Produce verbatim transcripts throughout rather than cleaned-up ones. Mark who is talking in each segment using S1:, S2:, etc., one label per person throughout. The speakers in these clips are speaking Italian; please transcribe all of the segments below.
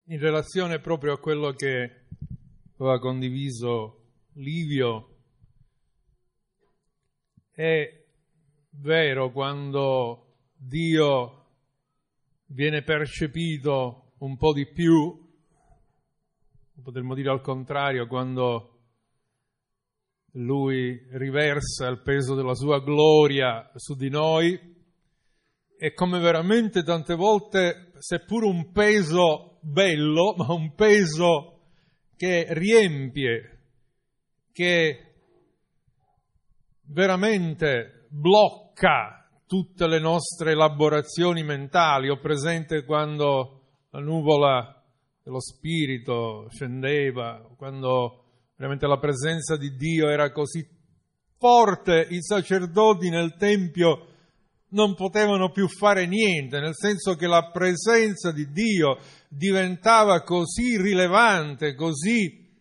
S1: in relazione proprio a quello che aveva condiviso Livio, è vero quando Dio viene percepito un po' di più, potremmo dire al contrario, quando Lui riversa il peso della sua gloria su di noi, e come veramente tante volte, seppur un peso bello, ma un peso che riempie, che veramente blocca tutte le nostre elaborazioni mentali. Ho presente quando la nuvola dello Spirito scendeva, quando veramente la presenza di Dio era così forte, i sacerdoti nel Tempio non potevano più fare niente, nel senso che la presenza di Dio diventava così rilevante, così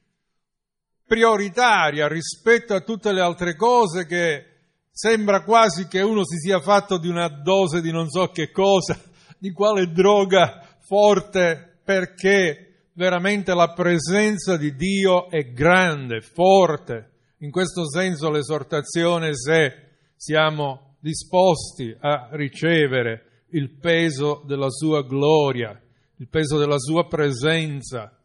S1: prioritaria rispetto a tutte le altre cose, che sembra quasi che uno si sia fatto di una dose di non so che cosa, di quale droga forte, perché veramente la presenza di Dio è grande, forte. In questo senso l'esortazione, se siamo disposti a ricevere il peso della sua gloria, il peso della sua presenza,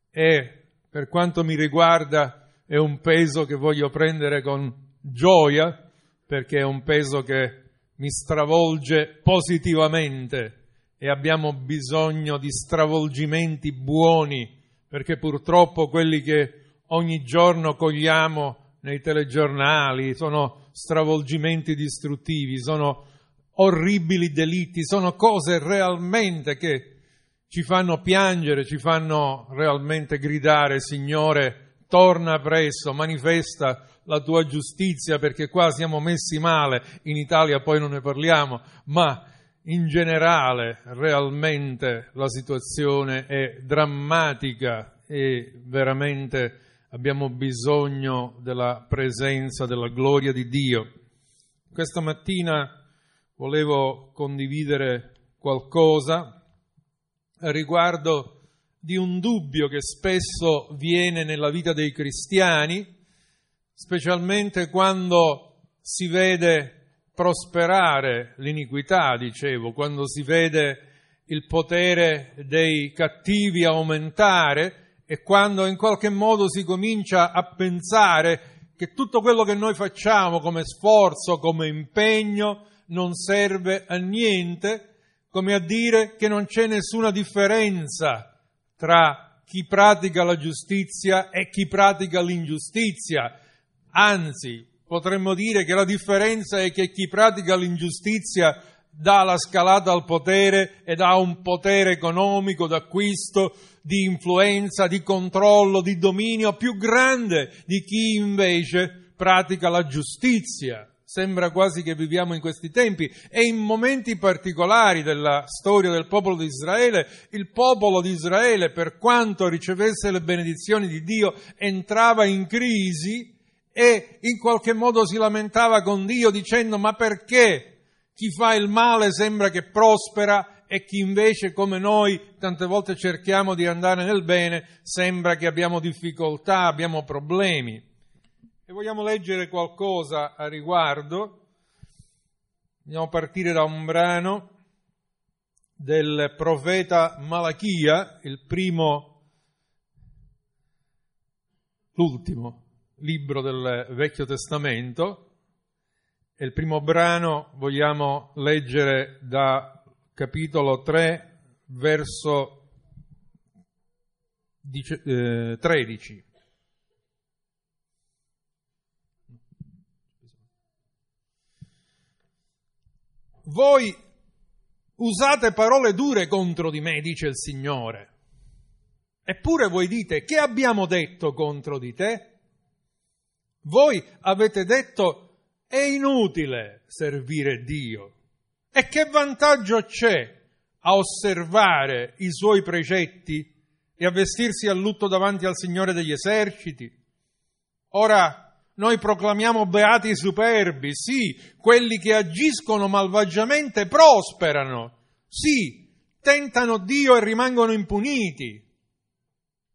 S1: e per quanto mi riguarda è un peso che voglio prendere con gioia, perché è un peso che mi stravolge positivamente, e abbiamo bisogno di stravolgimenti buoni, perché purtroppo quelli che ogni giorno cogliamo nei telegiornali sono stravolgimenti distruttivi, sono orribili delitti, sono cose realmente che ci fanno piangere, ci fanno realmente gridare: Signore, torna presto, manifesta la tua giustizia, perché qua siamo messi male. In Italia poi non ne parliamo, ma in generale realmente la situazione è drammatica e veramente abbiamo bisogno della presenza, della gloria di Dio. Questa mattina volevo condividere qualcosa a riguardo di un dubbio che spesso viene nella vita dei cristiani, specialmente quando si vede prosperare l'iniquità, dicevo, quando si vede il potere dei cattivi aumentare, e quando in qualche modo si comincia a pensare che tutto quello che noi facciamo come sforzo, come impegno, non serve a niente, come a dire che non c'è nessuna differenza tra chi pratica la giustizia e chi pratica l'ingiustizia. Anzi, potremmo dire che la differenza è che chi pratica l'ingiustizia dà la scalata al potere ed ha un potere economico d'acquisto, di influenza, di controllo, di dominio più grande di chi invece pratica la giustizia. Sembra quasi che viviamo in questi tempi, e in momenti particolari della storia del popolo di Israele, il popolo di Israele, per quanto ricevesse le benedizioni di Dio, entrava in crisi e in qualche modo si lamentava con Dio dicendo: ma perché chi fa il male sembra che prospera, e chi invece, come noi, tante volte cerchiamo di andare nel bene, sembra che abbiamo difficoltà, abbiamo problemi. E vogliamo leggere qualcosa a riguardo. Andiamo a partire da un brano del profeta Malachia, il primo, l'ultimo libro del Vecchio Testamento. E il primo brano vogliamo leggere da capitolo tre, verso tredici. Voi usate parole dure contro di me, dice il Signore. Eppure voi dite: che abbiamo detto contro di te? Voi avete detto: è inutile servire Dio. E che vantaggio c'è a osservare i suoi precetti e a vestirsi a lutto davanti al Signore degli eserciti? Ora noi proclamiamo beati i superbi, sì, quelli che agiscono malvagiamente prosperano, sì, tentano Dio e rimangono impuniti.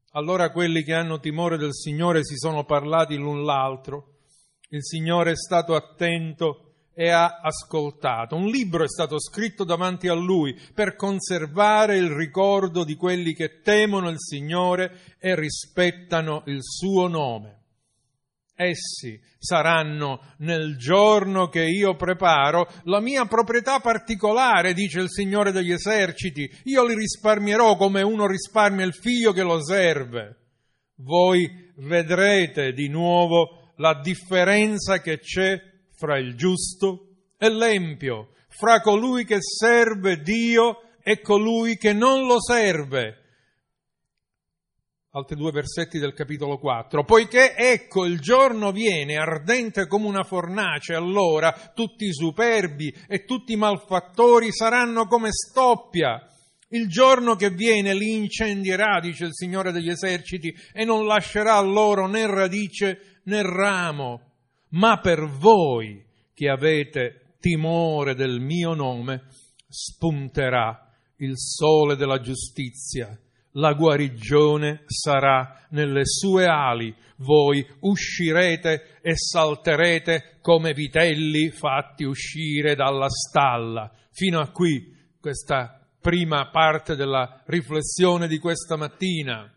S1: Allora quelli che hanno timore del Signore si sono parlati l'un l'altro. Il Signore è stato attento e ha ascoltato. Un libro è stato scritto davanti a Lui per conservare il ricordo di quelli che temono il Signore e rispettano il suo nome. Essi saranno nel giorno che io preparo la mia proprietà particolare, dice il Signore degli eserciti. Io li risparmierò come uno risparmia il figlio che lo serve. Voi vedrete di nuovo la differenza che c'è fra il giusto e l'empio, fra colui che serve Dio e colui che non lo serve. Altri due versetti del capitolo quattro. Poiché ecco il giorno viene ardente come una fornace, allora tutti i superbi e tutti i malfattori saranno come stoppia. Il giorno che viene li incendierà, dice il Signore degli eserciti, e non lascerà loro né radice né ramo. Ma per voi che avete timore del mio nome, spunterà il sole della giustizia. La guarigione sarà nelle sue ali, voi uscirete e salterete come vitelli fatti uscire dalla stalla. Fino a qui questa prima parte della riflessione di questa mattina.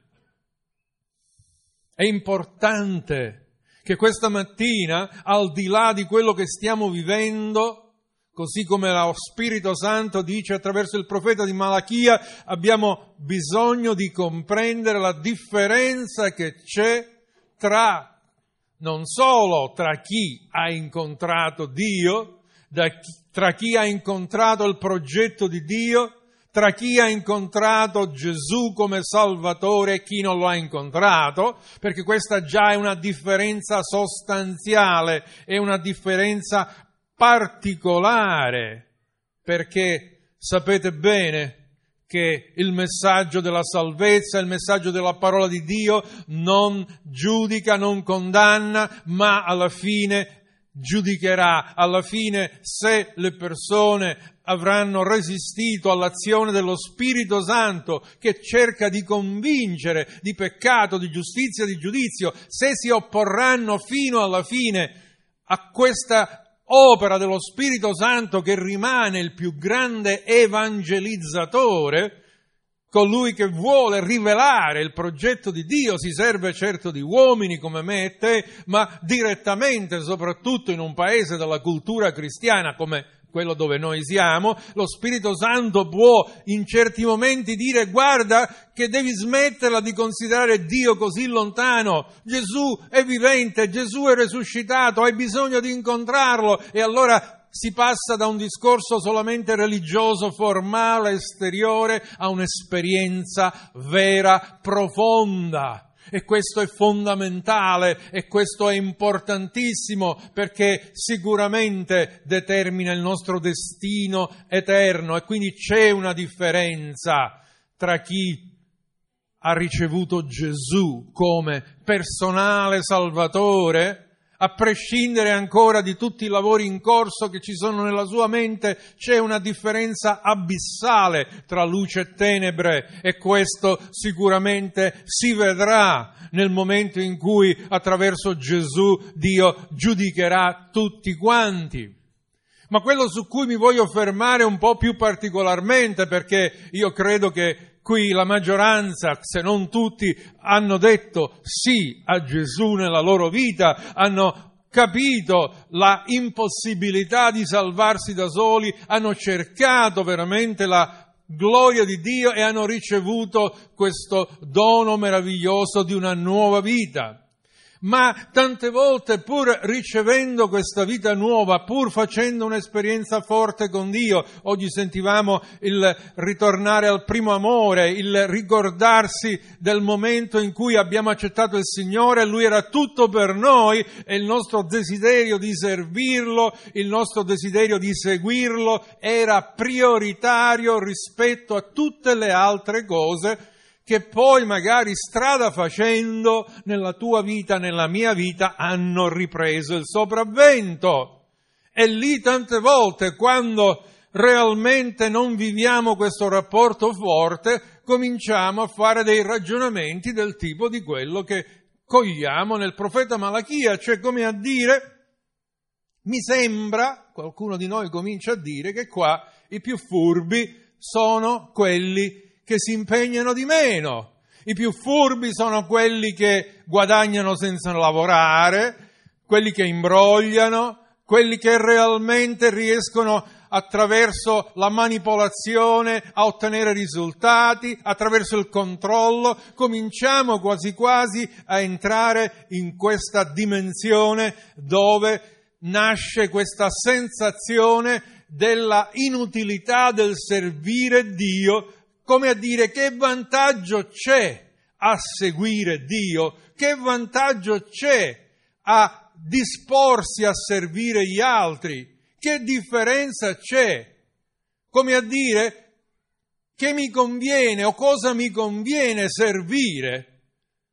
S1: È importante che questa mattina, al di là di quello che stiamo vivendo, così come lo Spirito Santo dice attraverso il profeta di Malachia, abbiamo bisogno di comprendere la differenza che c'è tra, non solo tra chi ha incontrato Dio, da chi, tra chi ha incontrato il progetto di Dio, tra chi ha incontrato Gesù come Salvatore e chi non lo ha incontrato, perché questa già è una differenza sostanziale, è una differenza particolare, perché sapete bene che il messaggio della salvezza, il messaggio della parola di Dio non giudica, non condanna, ma alla fine giudicherà. Alla fine, se le persone avranno resistito all'azione dello Spirito Santo che cerca di convincere di peccato, di giustizia, di giudizio, se si opporranno fino alla fine a questa opera dello Spirito Santo che rimane il più grande evangelizzatore, colui che vuole rivelare il progetto di Dio, si serve certo di uomini come me e te, ma direttamente, soprattutto in un paese della cultura cristiana come quello dove noi siamo, lo Spirito Santo può in certi momenti dire: guarda che devi smetterla di considerare Dio così lontano, Gesù è vivente, Gesù è risuscitato, hai bisogno di incontrarlo. E allora si passa da un discorso solamente religioso, formale, esteriore, a un'esperienza vera, profonda. E questo è fondamentale e questo è importantissimo, perché sicuramente determina il nostro destino eterno. E quindi c'è una differenza tra chi ha ricevuto Gesù come personale Salvatore, a prescindere ancora di tutti i lavori in corso che ci sono nella sua mente. C'è una differenza abissale tra luce e tenebre, e questo sicuramente si vedrà nel momento in cui attraverso Gesù Dio giudicherà tutti quanti. Ma quello su cui mi voglio fermare un po' più particolarmente, perché io credo che qui la maggioranza, se non tutti, hanno detto sì a Gesù nella loro vita, hanno capito la impossibilità di salvarsi da soli, hanno cercato veramente la gloria di Dio e hanno ricevuto questo dono meraviglioso di una nuova vita. Ma tante volte, pur ricevendo questa vita nuova, pur facendo un'esperienza forte con Dio, oggi sentivamo il ritornare al primo amore, il ricordarsi del momento in cui abbiamo accettato il Signore, Lui era tutto per noi, e il nostro desiderio di servirlo, il nostro desiderio di seguirlo era prioritario rispetto a tutte le altre cose che poi magari strada facendo nella tua vita, nella mia vita, hanno ripreso il sopravvento. E lì tante volte, quando realmente non viviamo questo rapporto forte, cominciamo a fare dei ragionamenti del tipo di quello che cogliamo nel profeta Malachia, cioè come a dire, mi sembra, qualcuno di noi comincia a dire che qua i più furbi sono quelli che si impegnano di meno, i più furbi sono quelli che guadagnano senza lavorare, quelli che imbrogliano, quelli che realmente riescono attraverso la manipolazione a ottenere risultati, attraverso il controllo. Cominciamo quasi quasi a entrare in questa dimensione dove nasce questa sensazione della inutilità del servire Dio, come a dire che vantaggio c'è a seguire Dio, che vantaggio c'è a disporsi a servire gli altri, che differenza c'è? Come a dire, che mi conviene o cosa mi conviene servire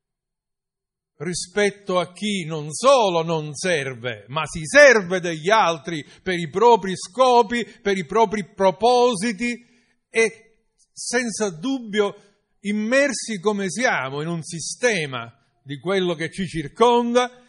S1: rispetto a chi non solo non serve, ma si serve degli altri per i propri scopi, per i propri propositi e senza dubbio immersi come siamo in un sistema di quello che ci circonda,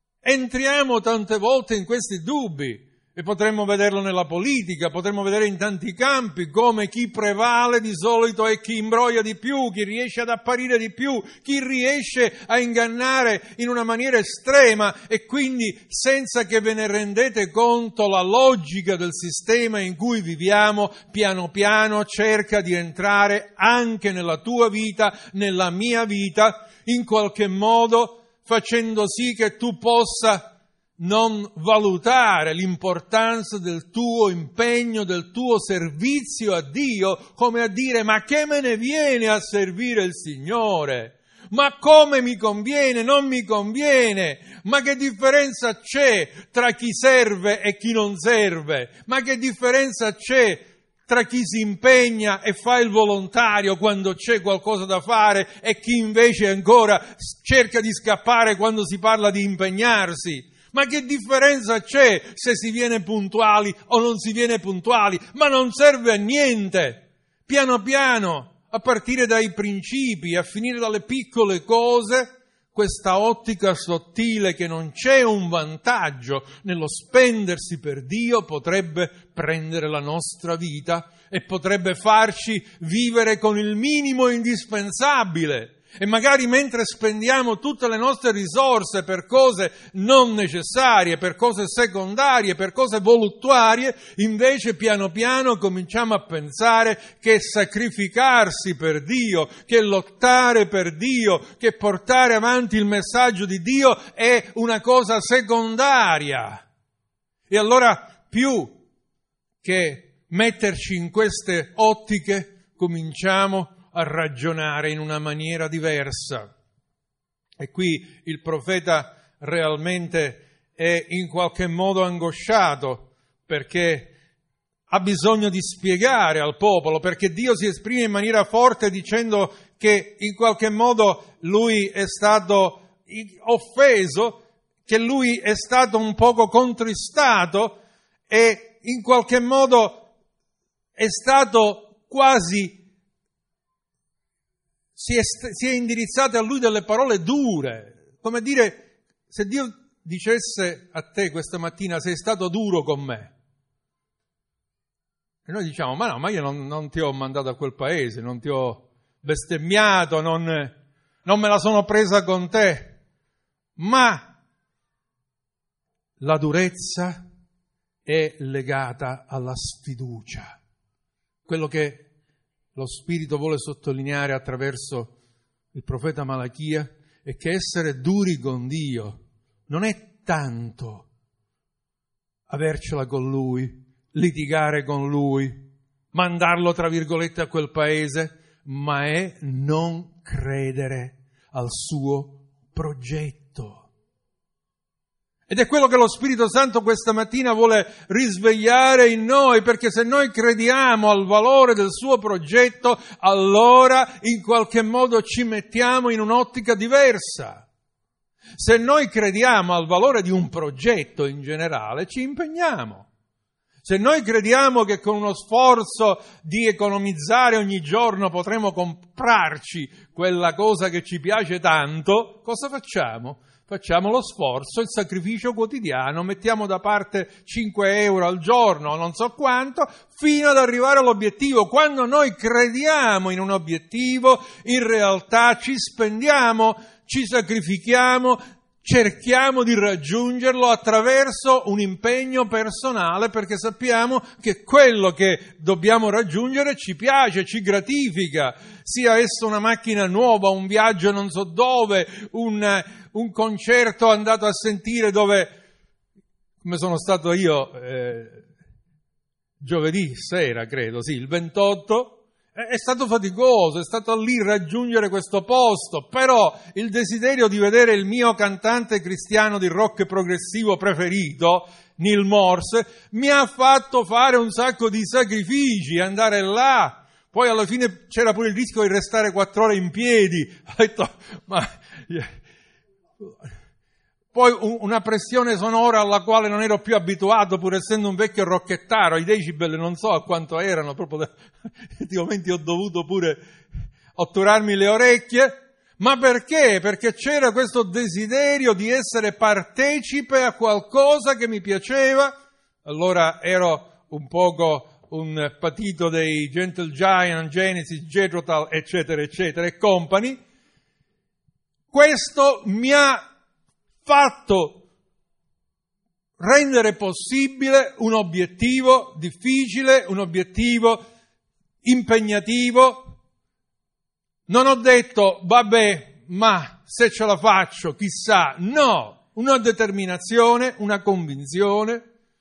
S1: entriamo tante volte in questi dubbi e potremmo vederlo nella politica, potremmo vedere in tanti campi come chi prevale di solito è chi imbroglia di più, chi riesce ad apparire di più, chi riesce a ingannare in una maniera estrema e quindi senza che ve ne rendete conto la logica del sistema in cui viviamo piano piano cerca di entrare anche nella tua vita, nella mia vita, in qualche modo facendo sì che tu possa non valutare l'importanza del tuo impegno, del tuo servizio a Dio, come a dire, ma che me ne viene a servire il Signore? Ma come mi conviene? Non mi conviene? Ma che differenza c'è tra chi serve e chi non serve? Ma che differenza c'è tra chi si impegna e fa il volontario quando c'è qualcosa da fare e chi invece ancora cerca di scappare quando si parla di impegnarsi? Ma che differenza c'è se si viene puntuali o non si viene puntuali? Ma non serve a niente. Piano piano, a partire dai principi, a finire dalle piccole cose, questa ottica sottile che non c'è un vantaggio nello spendersi per Dio potrebbe prendere la nostra vita e potrebbe farci vivere con il minimo indispensabile. E magari mentre spendiamo tutte le nostre risorse per cose non necessarie, per cose secondarie, per cose voluttuarie, invece piano piano cominciamo a pensare che sacrificarsi per Dio, che lottare per Dio, che portare avanti il messaggio di Dio è una cosa secondaria. E allora più che metterci in queste ottiche cominciamo a ragionare in una maniera diversa. E qui il profeta realmente è in qualche modo angosciato perché ha bisogno di spiegare al popolo, perché Dio si esprime in maniera forte dicendo che in qualche modo lui è stato offeso, che lui è stato un poco contristato e in qualche modo è stato quasi Si è, si è indirizzate a lui delle parole dure, come dire, se Dio dicesse a te questa mattina sei stato duro con me, e noi diciamo ma no, ma io non, non ti ho mandato a quel paese, non ti ho bestemmiato, non, non me la sono presa con te, ma la durezza è legata alla sfiducia, quello che lo Spirito vuole sottolineare attraverso il profeta Malachia è che essere duri con Dio non è tanto avercela con Lui, litigare con Lui, mandarlo tra virgolette a quel paese, ma è non credere al suo progetto. Ed è quello che lo Spirito Santo questa mattina vuole risvegliare in noi, perché se noi crediamo al valore del suo progetto, allora in qualche modo ci mettiamo in un'ottica diversa. Se noi crediamo al valore di un progetto in generale, ci impegniamo. Se noi crediamo che con uno sforzo di economizzare ogni giorno potremo comprarci quella cosa che ci piace tanto, cosa facciamo? Facciamo lo sforzo, il sacrificio quotidiano, mettiamo da parte cinque euro al giorno, non so quanto, fino ad arrivare all'obiettivo. Quando noi crediamo in un obiettivo, in realtà ci spendiamo, ci sacrifichiamo, cerchiamo di raggiungerlo attraverso un impegno personale, perché sappiamo che quello che dobbiamo raggiungere ci piace, ci gratifica, sia esso una macchina nuova, un viaggio non so dove, un, un concerto andato a sentire dove, come sono stato io eh, giovedì sera, credo, sì, il ventotto, è stato faticoso, è stato lì raggiungere questo posto, però il desiderio di vedere il mio cantante cristiano di rock progressivo preferito, Neil Morse, mi ha fatto fare un sacco di sacrifici, andare là. Poi alla fine c'era pure il rischio di restare quattro ore in piedi. Ho detto, ma... Poi una pressione sonora alla quale non ero più abituato, pur essendo un vecchio rocchettaro, i decibel non so a quanto erano, proprio da... di momenti ho dovuto pure otturarmi le orecchie. Ma perché? Perché c'era questo desiderio di essere partecipe a qualcosa che mi piaceva. Allora ero un poco un patito dei Gentle Giant, Genesis, Jethro Tull, eccetera, eccetera, e company. Questo mi ha fatto rendere possibile un obiettivo difficile, un obiettivo impegnativo. Non ho detto, vabbè, ma se ce la faccio, chissà. No, una determinazione, una convinzione,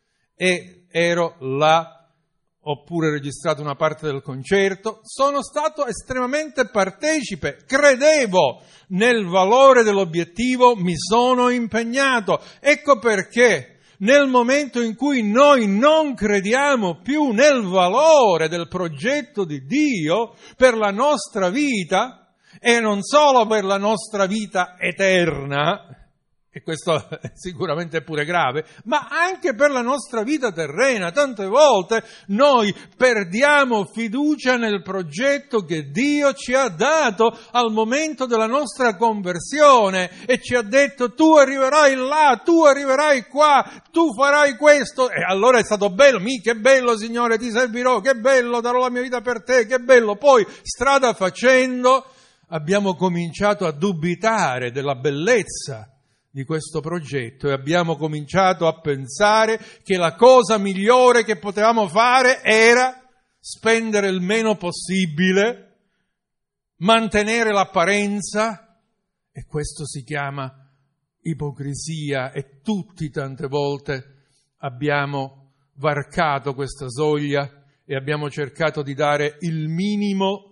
S1: e ero là. Ho pure registrato una parte del concerto, sono stato estremamente partecipe, credevo nel valore dell'obiettivo, mi sono impegnato. Ecco perché nel momento in cui noi non crediamo più nel valore del progetto di Dio per la nostra vita, e non solo per la nostra vita eterna, e questo sicuramente è pure grave, ma anche per la nostra vita terrena. Tante volte noi perdiamo fiducia nel progetto che Dio ci ha dato al momento della nostra conversione e ci ha detto: tu arriverai là, tu arriverai qua, tu farai questo. E allora è stato bello, mi che bello Signore, ti servirò, che bello, darò la mia vita per te, che bello. Poi strada facendo abbiamo cominciato a dubitare della bellezza di questo progetto e abbiamo cominciato a pensare che la cosa migliore che potevamo fare era spendere il meno possibile, mantenere l'apparenza, e questo si chiama ipocrisia, e tutti tante volte abbiamo varcato questa soglia e abbiamo cercato di dare il minimo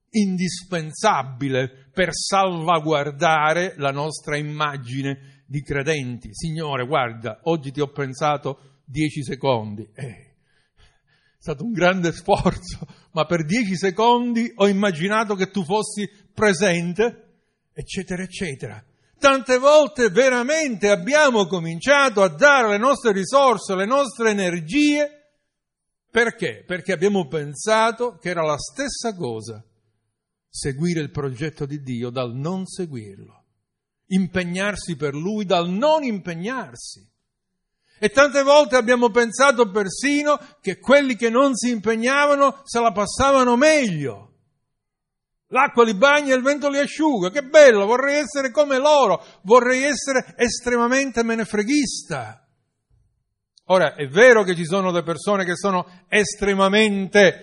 S1: indispensabile per salvaguardare la nostra immagine di credenti. Signore, guarda, oggi ti ho pensato dieci secondi. Eh, è stato un grande sforzo, ma per dieci secondi ho immaginato che tu fossi presente, eccetera, eccetera. Tante volte veramente abbiamo cominciato a dare le nostre risorse, le nostre energie. Perché? Perché abbiamo pensato che era la stessa cosa seguire il progetto di Dio dal non seguirlo, impegnarsi per Lui dal non impegnarsi. E tante volte abbiamo pensato persino che quelli che non si impegnavano se la passavano meglio. L'acqua li bagna e il vento li asciuga, che bello, vorrei essere come loro, vorrei essere estremamente menefreghista. Ora, è vero che ci sono delle persone che sono estremamente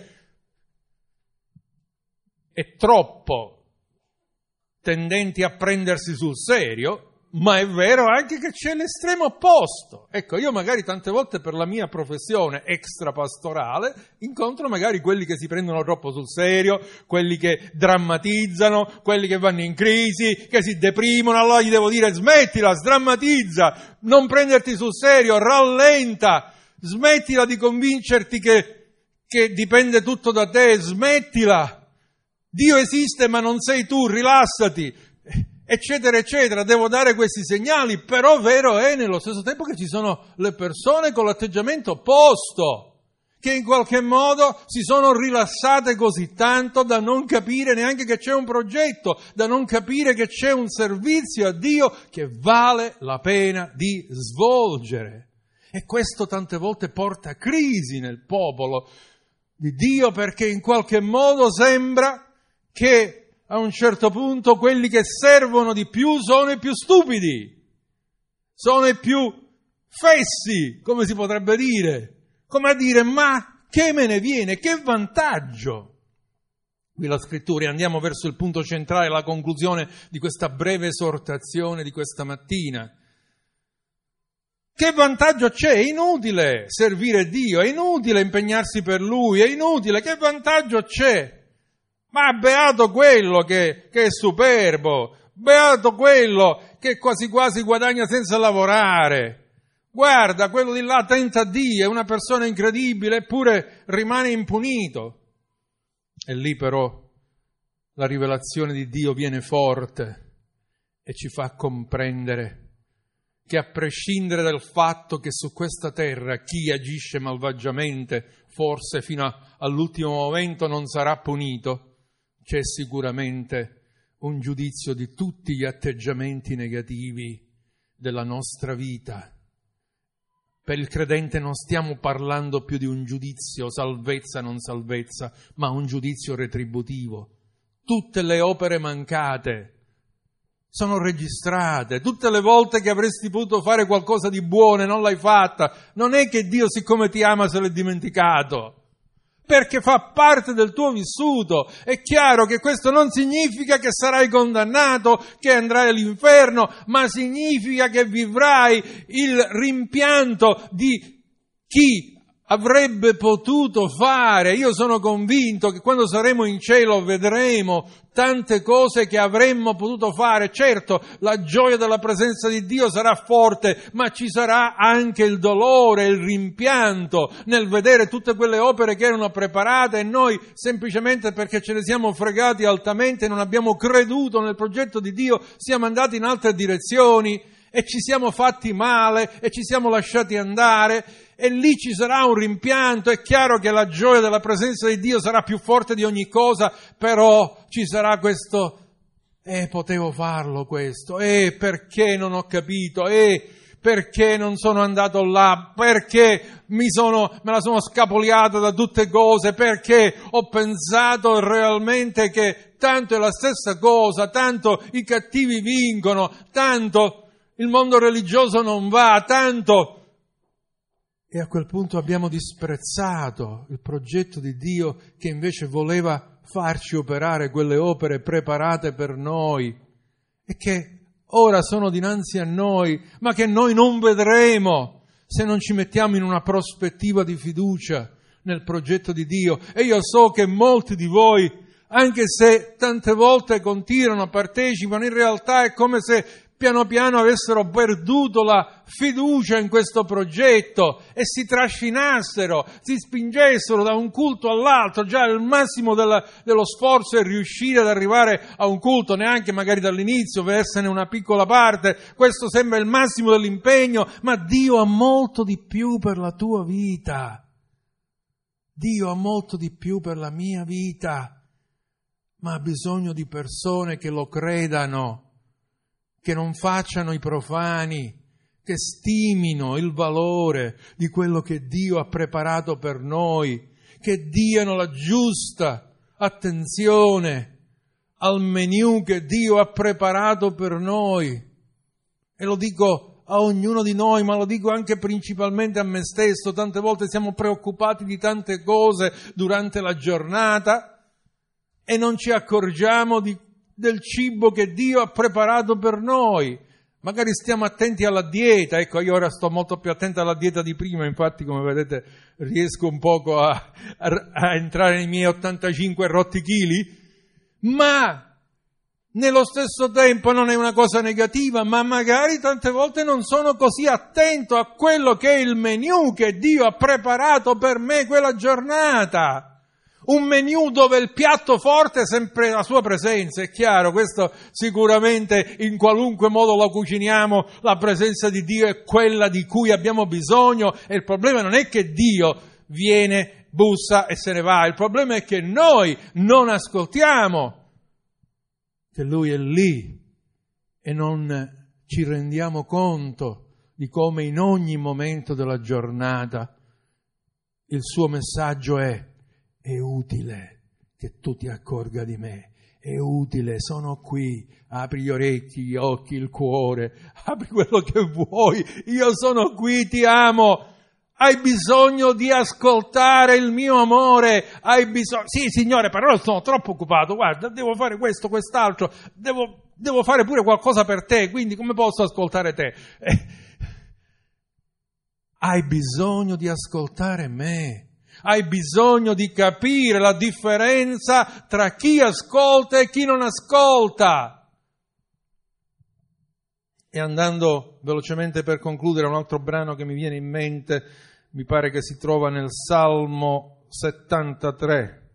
S1: e troppo tendenti a prendersi sul serio, ma è vero anche che c'è l'estremo opposto. Ecco, io magari tante volte per la mia professione extrapastorale incontro magari quelli che si prendono troppo sul serio, quelli che drammatizzano, quelli che vanno in crisi, che si deprimono. Allora gli devo dire: smettila, sdrammatizza, non prenderti sul serio, rallenta, smettila di convincerti che, che dipende tutto da te, smettila. Dio esiste ma non sei tu, rilassati, eccetera, eccetera. Devo dare questi segnali, però vero è nello stesso tempo che ci sono le persone con l'atteggiamento opposto. che in qualche modo si sono rilassate così tanto da non capire neanche che c'è un progetto, da non capire che c'è un servizio a Dio che vale la pena di svolgere. E questo tante volte porta crisi nel popolo di Dio, perché in qualche modo sembra che a un certo punto quelli che servono di più sono i più stupidi, sono i più fessi, come si potrebbe dire. Come a dire, ma che me ne viene? Che vantaggio? Qui la scrittura, andiamo verso il punto centrale, la conclusione di questa breve esortazione di questa mattina. Che vantaggio c'è? È inutile servire Dio, è inutile impegnarsi per Lui, è inutile. Che vantaggio c'è? Ma beato quello che, che è superbo, beato quello che quasi quasi guadagna senza lavorare. Guarda, quello di là tenta Dio, è una persona incredibile, eppure rimane impunito. E lì però la rivelazione di Dio viene forte e ci fa comprendere che a prescindere dal fatto che su questa terra chi agisce malvagiamente, forse fino a, all'ultimo momento non sarà punito, c'è sicuramente un giudizio di tutti gli atteggiamenti negativi della nostra vita. Per il credente non stiamo parlando più di un giudizio salvezza non salvezza, ma un giudizio retributivo. Tutte le opere mancate sono registrate, tutte le volte che avresti potuto fare qualcosa di buono e non l'hai fatta, non è che Dio siccome ti ama se l'è dimenticato, perché fa parte del tuo vissuto. È chiaro che questo non significa che sarai condannato, che andrai all'inferno, ma significa che vivrai il rimpianto di chi avrebbe potuto fare. Io sono convinto che quando saremo in cielo vedremo tante cose che avremmo potuto fare. Certo, la gioia della presenza di Dio sarà forte, ma ci sarà anche il dolore, il rimpianto nel vedere tutte quelle opere che erano preparate e noi semplicemente perché ce ne siamo fregati altamente e non abbiamo creduto nel progetto di Dio, siamo andati in altre direzioni e ci siamo fatti male e ci siamo lasciati andare. E lì ci sarà un rimpianto. È chiaro che la gioia della presenza di Dio sarà più forte di ogni cosa, però ci sarà questo, eh, potevo farlo questo, eh, perché non ho capito, eh, perché non sono andato là, perché mi sono, me la sono scapoliata da tutte cose, perché ho pensato realmente che tanto è la stessa cosa, tanto i cattivi vincono, tanto il mondo religioso non va, tanto. E a quel punto abbiamo disprezzato il progetto di Dio che invece voleva farci operare quelle opere preparate per noi e che ora sono dinanzi a noi, ma che noi non vedremo se non ci mettiamo in una prospettiva di fiducia nel progetto di Dio. E io so che molti di voi, anche se tante volte continuano, partecipano, in realtà è come se piano piano avessero perduto la fiducia in questo progetto e si trascinassero, si spingessero da un culto all'altro. Già il massimo della, dello sforzo è riuscire ad arrivare a un culto, neanche magari dall'inizio, versene una piccola parte. Questo sembra il massimo dell'impegno, ma Dio ha molto di più per la tua vita. Dio ha molto di più per la mia vita, ma ha bisogno di persone che lo credano, che non facciano i profani, che stimino il valore di quello che Dio ha preparato per noi, che diano la giusta attenzione al menù che Dio ha preparato per noi. E lo dico a ognuno di noi, ma lo dico anche principalmente a me stesso. Tante volte siamo preoccupati di tante cose durante la giornata e non ci accorgiamo di del cibo che Dio ha preparato per noi. Magari stiamo attenti alla dieta, ecco, io ora sto molto più attento alla dieta di prima, infatti come vedete riesco un poco a, a, a entrare nei miei ottantacinque rotti chili, ma nello stesso tempo non è una cosa negativa, ma magari tante volte non sono così attento a quello che è il menù che Dio ha preparato per me quella giornata. Un menù dove il piatto forte è sempre la sua presenza, è chiaro, questo sicuramente in qualunque modo lo cuciniamo, la presenza di Dio è quella di cui abbiamo bisogno e il problema non è che Dio viene, bussa e se ne va. Il problema è che noi non ascoltiamo che Lui è lì e non ci rendiamo conto di come in ogni momento della giornata il suo messaggio è: è utile che tu ti accorga di me, è utile, sono qui, apri gli orecchi, gli occhi, il cuore, apri quello che vuoi, io sono qui, ti amo, hai bisogno di ascoltare il mio amore, hai bisogno, sì Signore, però sono troppo occupato, guarda, devo fare questo, quest'altro, devo, devo fare pure qualcosa per te, quindi come posso ascoltare te? Eh, hai bisogno di ascoltare me. Hai bisogno di capire la differenza tra chi ascolta e chi non ascolta. E andando velocemente per concludere, un altro brano che mi viene in mente, mi pare che si trova nel Salmo settantatré.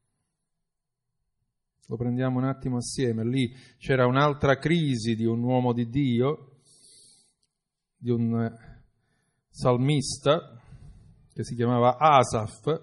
S1: Lo prendiamo un attimo assieme. Lì c'era un'altra crisi di un uomo di Dio, di un salmista, che si chiamava Asaf,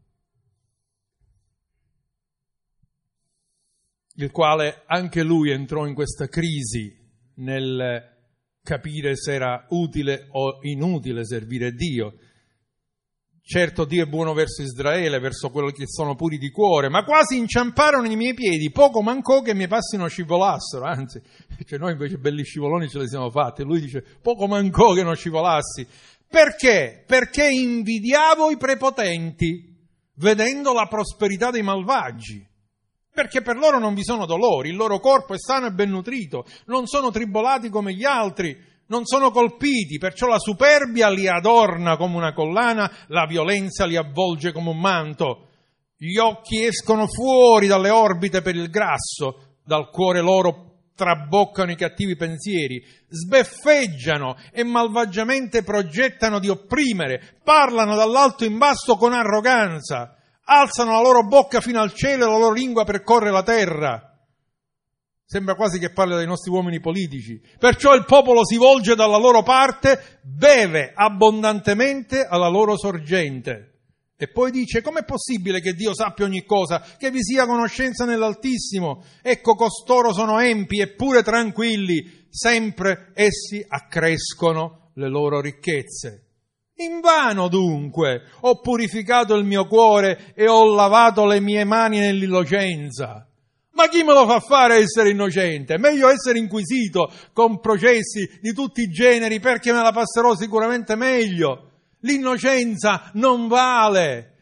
S1: il quale anche lui entrò in questa crisi nel capire se era utile o inutile servire Dio. Certo, Dio è buono verso Israele, verso quelli che sono puri di cuore, ma quasi inciamparono i miei piedi, poco mancò che i miei passi non scivolassero, anzi, cioè noi invece belli scivoloni ce li siamo fatti, lui dice, poco mancò che non scivolassi. Perché? Perché invidiavo i prepotenti, vedendo la prosperità dei malvagi. Perché per loro non vi sono dolori, il loro corpo è sano e ben nutrito, non sono tribolati come gli altri, non sono colpiti, perciò la superbia li adorna come una collana, la violenza li avvolge come un manto. Gli occhi escono fuori dalle orbite per il grasso, dal cuore loro traboccano i cattivi pensieri, sbeffeggiano e malvagiamente progettano di opprimere, parlano dall'alto in basso con arroganza, alzano la loro bocca fino al cielo e la loro lingua percorre la terra. Sembra quasi che parli dei nostri uomini politici. Perciò il popolo si volge dalla loro parte, beve abbondantemente alla loro sorgente. E poi dice, com'è possibile che Dio sappia ogni cosa, che vi sia conoscenza nell'Altissimo? Ecco, costoro sono empi eppure tranquilli, sempre essi accrescono le loro ricchezze. Invano dunque ho purificato il mio cuore e ho lavato le mie mani nell'innocenza. Ma chi me lo fa fare essere innocente? Meglio essere inquisito con processi di tutti i generi, perché me la passerò sicuramente meglio. L'innocenza non vale.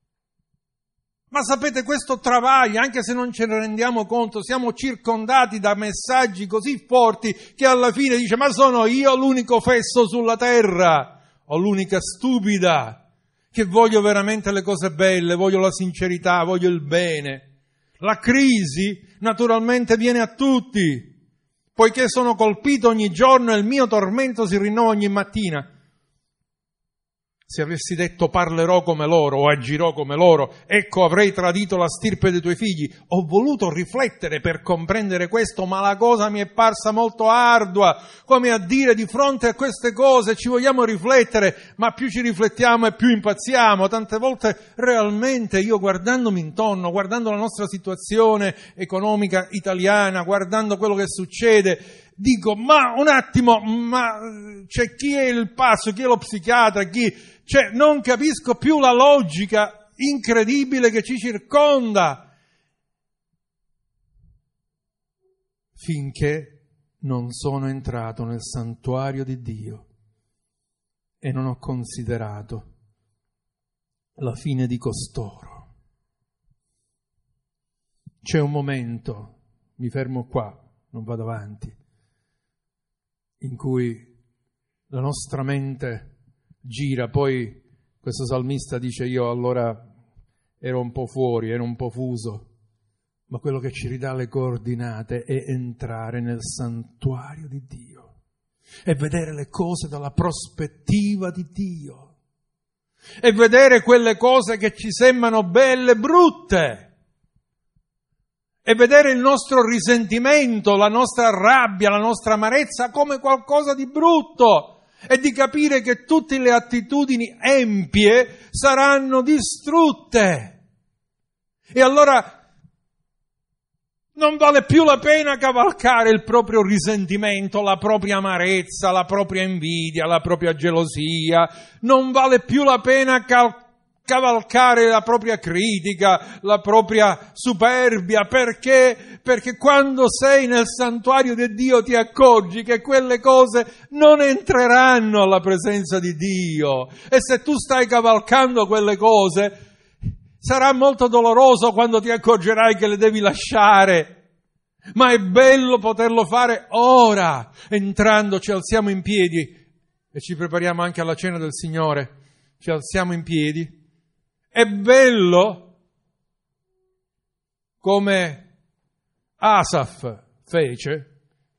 S1: Ma sapete, questo travaglia, anche se non ce ne rendiamo conto, siamo circondati da messaggi così forti che alla fine dice, ma sono io l'unico fesso sulla terra, o l'unica stupida, che voglio veramente le cose belle, voglio la sincerità, voglio il bene. La crisi naturalmente viene a tutti, poiché sono colpito ogni giorno e il mio tormento si rinnova ogni mattina. Se avessi detto parlerò come loro o agirò come loro, ecco avrei tradito la stirpe dei tuoi figli. Ho voluto riflettere per comprendere questo, ma la cosa mi è parsa molto ardua, come a dire, di fronte a queste cose ci vogliamo riflettere, ma più ci riflettiamo e più impazziamo. Tante volte realmente io, guardandomi intorno, guardando la nostra situazione economica italiana, guardando quello che succede, dico, ma un attimo, ma c'è chi è il pazzo, chi è lo psichiatra, chi... Cioè, non capisco più la logica incredibile che ci circonda. Finché non sono entrato nel santuario di Dio e non ho considerato la fine di costoro. C'è un momento, mi fermo qua, non vado avanti, in cui la nostra mente gira, poi questo salmista dice, io allora ero un po' fuori, ero un po' fuso, ma quello che ci ridà le coordinate è entrare nel santuario di Dio e vedere le cose dalla prospettiva di Dio e vedere quelle cose che ci sembrano belle brutte e vedere il nostro risentimento, la nostra rabbia, la nostra amarezza come qualcosa di brutto e di capire che tutte le attitudini empie saranno distrutte. E allora non vale più la pena cavalcare il proprio risentimento, la propria amarezza, la propria invidia, la propria gelosia. Non vale più la pena cal- cavalcare la propria critica, la propria superbia. Perché? Perché quando sei nel santuario di Dio ti accorgi che quelle cose non entreranno alla presenza di Dio. E se tu stai cavalcando quelle cose, sarà molto doloroso quando ti accorgerai che le devi lasciare, ma è bello poterlo fare ora. Entrando ci alziamo in piedi e ci prepariamo anche alla cena del Signore. Ci alziamo in piedi. È bello come Asaf fece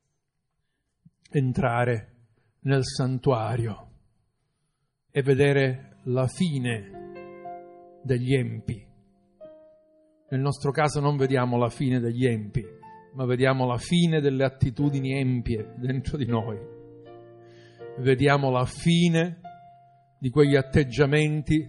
S1: entrare nel santuario e vedere la fine degli empi. Nel nostro caso non vediamo la fine degli empi, ma vediamo la fine delle attitudini empie dentro di noi. Vediamo la fine di quegli atteggiamenti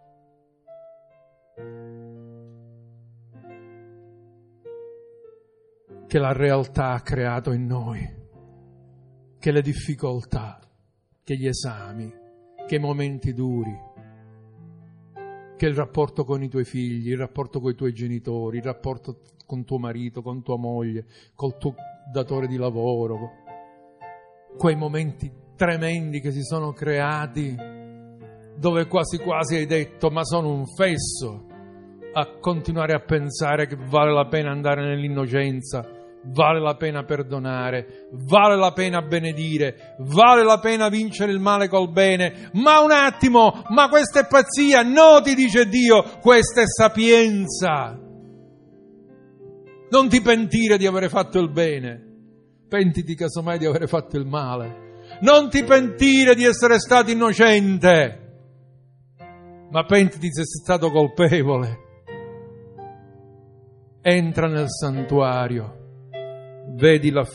S1: che la realtà ha creato in noi, che le difficoltà, che gli esami, che i momenti duri, che il rapporto con i tuoi figli, il rapporto con i tuoi genitori, il rapporto con tuo marito, con tua moglie, col tuo datore di lavoro, quei momenti tremendi che si sono creati dove quasi quasi hai detto ma sono un fesso a continuare a pensare che vale la pena andare nell'innocenza, vale la pena perdonare, vale la pena benedire, vale la pena vincere il male col bene. Ma un attimo, ma questa è pazzia. No, ti dice Dio, questa è sapienza. Non ti pentire di aver fatto il bene, pentiti casomai di aver fatto il male. Non ti pentire di essere stato innocente, ma pentiti se sei stato colpevole. Entra nel santuario, vedi la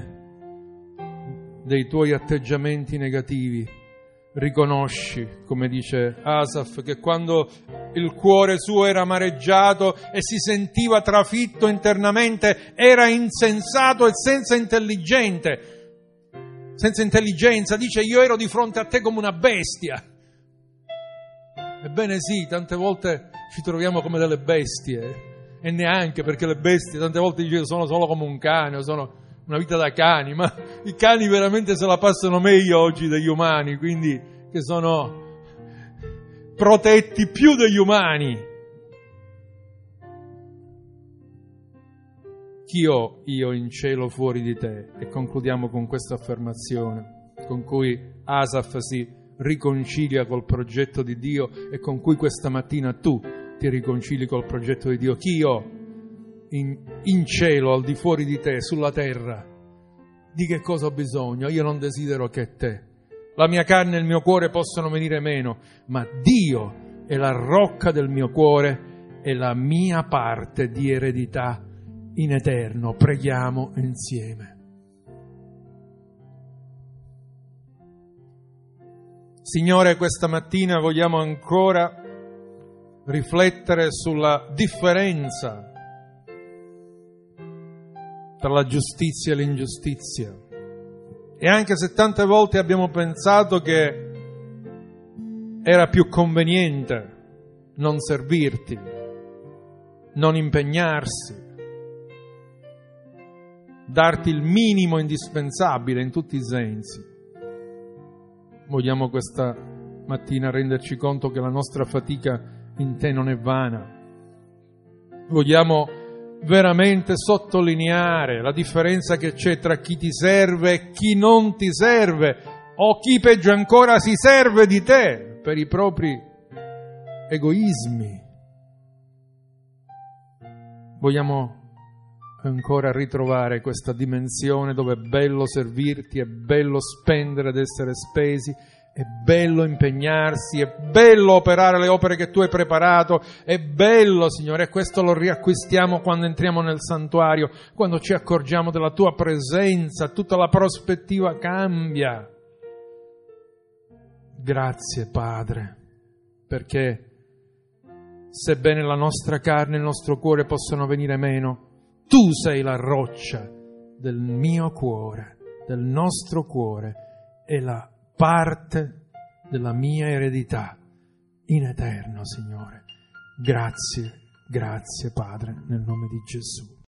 S1: fine dei tuoi atteggiamenti negativi, riconosci, come dice Asaf, che quando il cuore suo era amareggiato e si sentiva trafitto internamente, era insensato e senza intelligente, senza intelligenza. Dice: io ero di fronte a te come una bestia. Ebbene sì, tante volte ci troviamo come delle bestie. E neanche, perché le bestie tante volte dicono sono solo come un cane o sono una vita da cani, ma i cani veramente se la passano meglio oggi degli umani, quindi che sono protetti più degli umani. Chi ho io in cielo fuori di te? E concludiamo con questa affermazione con cui Asaf si riconcilia col progetto di Dio e con cui questa mattina tu ti riconcili col progetto di Dio. Chi ho in, in cielo, al di fuori di te, sulla terra? Di che cosa ho bisogno? Io non desidero che te. La mia carne e il mio cuore possono venire meno, ma Dio è la rocca del mio cuore e la mia parte di eredità in eterno. Preghiamo insieme. Signore, questa mattina vogliamo ancora riflettere sulla differenza tra la giustizia e l'ingiustizia. E anche se tante volte abbiamo pensato che era più conveniente non servirti, non impegnarsi, darti il minimo indispensabile in tutti i sensi, vogliamo questa mattina renderci conto che la nostra fatica in te non è vana. Vogliamo veramente sottolineare la differenza che c'è tra chi ti serve e chi non ti serve, o chi peggio ancora si serve di te per i propri egoismi. Vogliamo ancora ritrovare questa dimensione dove è bello servirti, è bello spendere ed essere spesi, è bello impegnarsi, è bello operare le opere che tu hai preparato, è bello, Signore, e questo lo riacquistiamo quando entriamo nel santuario, quando ci accorgiamo della tua presenza, tutta la prospettiva cambia. Grazie, Padre, perché sebbene la nostra carne e il nostro cuore possano venire meno, Tu sei la roccia del mio cuore, del nostro cuore, e la parte della mia eredità in eterno, Signore. Grazie, grazie, Padre, nel nome di Gesù.